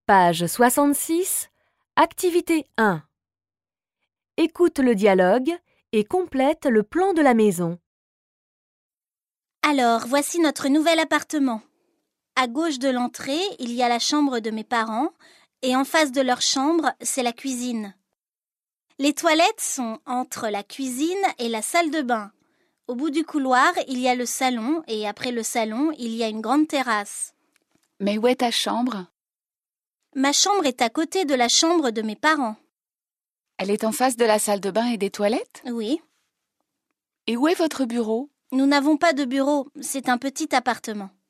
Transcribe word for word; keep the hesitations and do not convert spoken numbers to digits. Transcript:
Page soixante-six, activité un. Écoute le dialogue et complète le plan de la maison. Alors, voici notre nouvel appartement. À gauche de l'entrée, il y a la chambre de mes parents et en face de leur chambre, c'est la cuisine. Les toilettes sont entre la cuisine et la salle de bain. Au bout du couloir, il y a le salon et après le salon, il y a une grande terrasse. Mais où est ta chambre? Ma chambre est à côté de la chambre de mes parents. Elle est en face de la salle de bain et des toilettes? Oui. Et où est votre bureau? Nous n'avons pas de bureau, c'est un petit appartement.